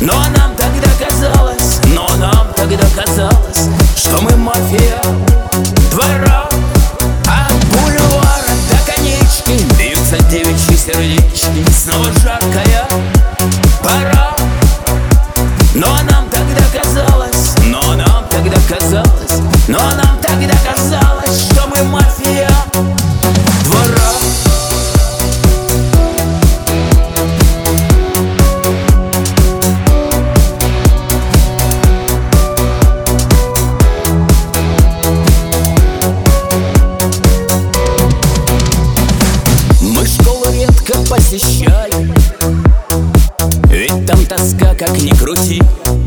Но нам тогда казалось, что мы мафия двора. От бульвара до конечки бьются девичьи сердечки. Снова жаркая пора. Но нам тогда казалось, что мы мафия двора. Мы школу редко посещали, ведь там тоска как ни крути.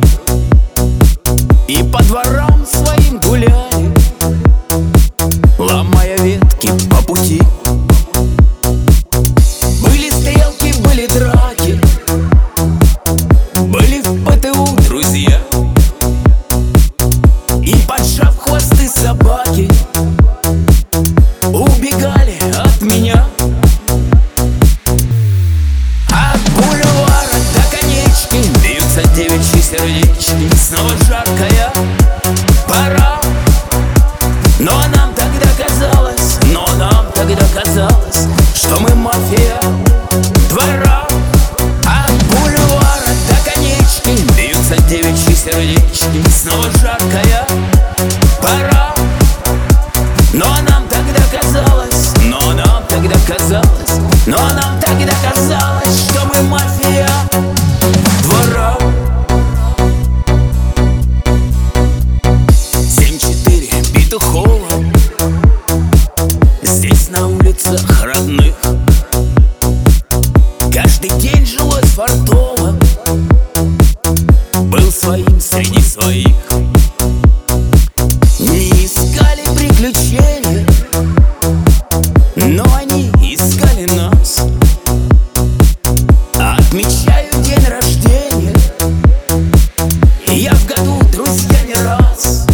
И по дворам своим гуляли, ломая ветки по пути. Были стрелки, были драки, были в ПТУ друзья. И поджав хвосты собаки убегали от меня. От бульвара до конечки бьются девичьи сердечки. Снова жаркая пора. Но нам тогда казалось, что мы мафия двора. От бульвара до конечки бьются девичьи сердечки. Снова жаркая пора. Но нам тогда казалось, что мы мафия двора. 7-4 Петухова, здесь на улицах родных каждый день жилось фартово, был своим среди своих. Не искали приключения, но они искали нас. Отмечаю день рождения я в году, друзья, не раз.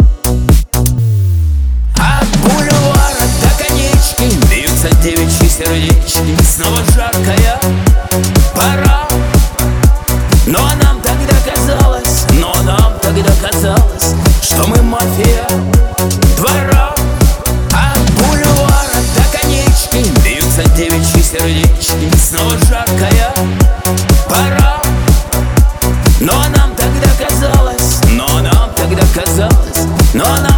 От бульвара до конечки бьются девичьи сердечки. Снова жаркая пора. Но нам тогда казалось, что мы мафия двора. От бульвара до конечки бьются девичьи сердечки. Снова жаркая пора. Но нам тогда казалось,